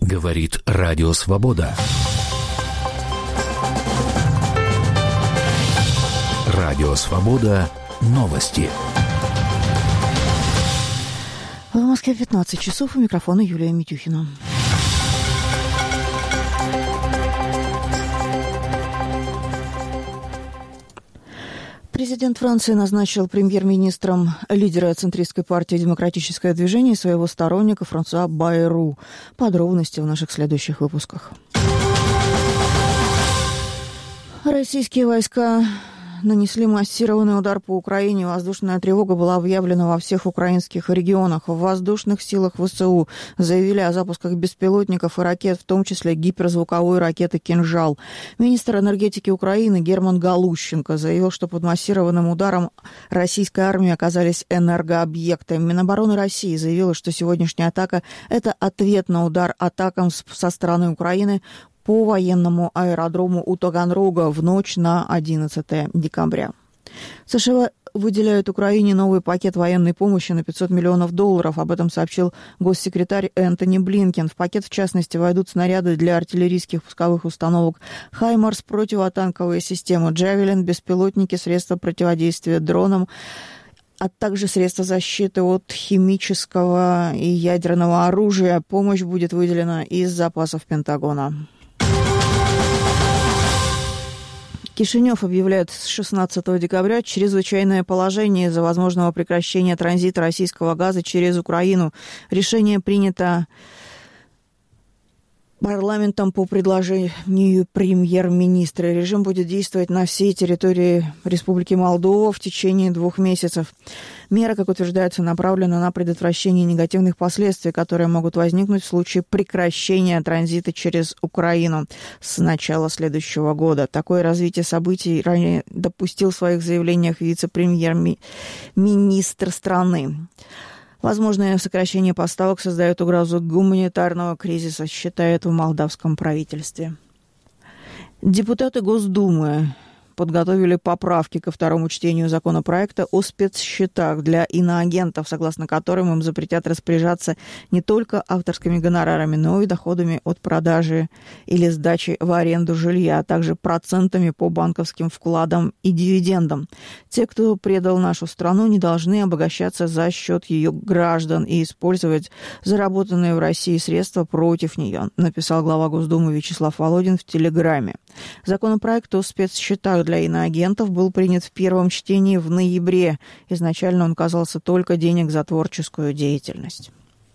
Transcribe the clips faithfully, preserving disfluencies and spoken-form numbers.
Говорит Радио Свобода. Радио Свобода. Новости. В Москве пятнадцать часов. У микрофона Юлия Митюхина. Президент Франции назначил премьер-министром лидера центристской партии «Демократическое движение» своего сторонника Франсуа Байру. Подробности в наших следующих выпусках. Российские войска нанесли массированный удар по Украине. Воздушная тревога была объявлена во всех украинских регионах. В воздушных силах ВСУ заявили о запусках беспилотников и ракет, в том числе гиперзвуковой ракеты «Кинжал». Министр энергетики Украины Герман Галущенко заявил, что под массированным ударом российской армии оказались энергообъекты. Минобороны России заявила, что сегодняшняя атака – это ответ на удар атакам со стороны Украины по военному аэродрому у Таганрога в ночь на одиннадцатое декабря. США выделяют Украине новый пакет военной помощи на пятьсот миллионов долларов. Об этом сообщил госсекретарь Энтони Блинкен. В пакет, в частности, войдут снаряды для артиллерийских пусковых установок «Хаймарс», противотанковые системы «Джавелин», беспилотники, средства противодействия дронам, а также средства защиты от химического и ядерного оружия. Помощь будет выделена из запасов Пентагона. Кишинев объявляет с шестнадцатого декабря чрезвычайное положение из-за возможного прекращения транзита российского газа через Украину. Решение принято парламентом по предложению премьер-министра. Режим будет действовать на всей территории Республики Молдова в течение двух месяцев. Мера, как утверждается, направлена на предотвращение негативных последствий, которые могут возникнуть в случае прекращения транзита через Украину с начала следующего года. Такое развитие событий ранее допустил в своих заявлениях вице-премьер-министр страны. Возможное сокращение поставок создает угрозу гуманитарного кризиса, считает в молдавском правительстве. Депутаты Госдумы подготовили поправки ко второму чтению законопроекта о спецсчетах для иноагентов, согласно которым им запретят распоряжаться не только авторскими гонорарами, но и доходами от продажи или сдачи в аренду жилья, а также процентами по банковским вкладам и дивидендам. Те, кто предал нашу страну, не должны обогащаться за счет ее граждан и использовать заработанные в России средства против нее, написал глава Госдумы Вячеслав Володин в Телеграме. Законопроект о спецсчетах для иноагентов был принят в первом чтении в ноябре. Изначально он касался только денег за творческую деятельность.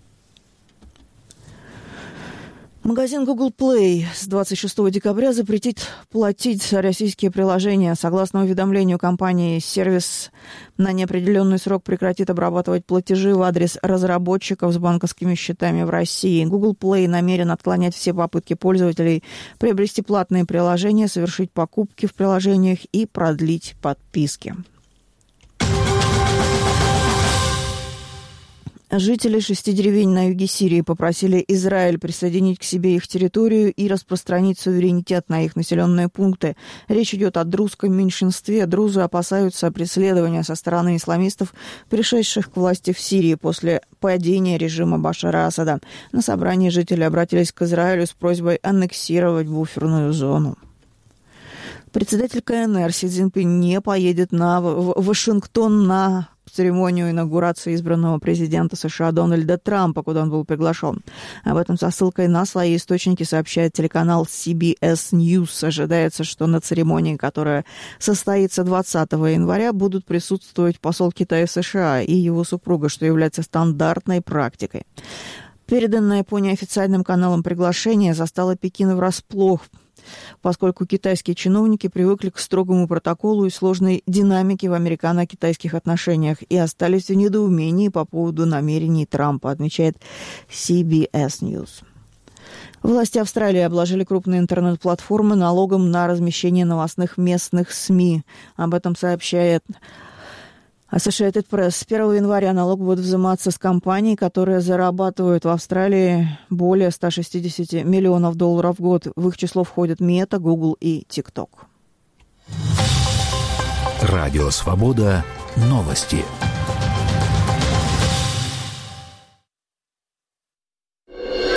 Магазин Google Play с двадцать шестого декабря запретит платить за российские приложения. Согласно уведомлению компании, сервис на неопределенный срок прекратит обрабатывать платежи в адрес разработчиков с банковскими счетами в России. Google Play намерен отклонять все попытки пользователей приобрести платные приложения, совершить покупки в приложениях и продлить подписки. Жители шести деревень на юге Сирии попросили Израиль присоединить к себе их территорию и распространить суверенитет на их населенные пункты. Речь идет о друзском меньшинстве. Друзы опасаются преследования со стороны исламистов, пришедших к власти в Сирии после падения режима Башара Асада. На собрании жители обратились к Израилю с просьбой аннексировать буферную зону. Председатель КНР Си Цзиньпин не поедет на в Вашингтон на церемонию инаугурации избранного президента США Дональда Трампа, куда он был приглашен. Об этом со ссылкой на свои источники сообщает телеканал Си Би Эс News. Ожидается, что на церемонии, которая состоится двадцатого января, будут присутствовать посол Китая в США и его супруга, что является стандартной практикой. Переданное по неофициальным каналам приглашение застало Пекин врасплох, поскольку китайские чиновники привыкли к строгому протоколу и сложной динамике в американо-китайских отношениях и остались в недоумении по поводу намерений Трампа, отмечает Си Би Эс News. Власти Австралии обложили крупные интернет-платформы налогом на размещение новостных местных СМИ. Об этом сообщает Associated Press. С первого января налог будет взиматься с компаний, которые зарабатывают в Австралии более ста шестидесяти миллионов долларов в год. В их число входят Мета, Google и TikTok. Радио Свобода. Новости.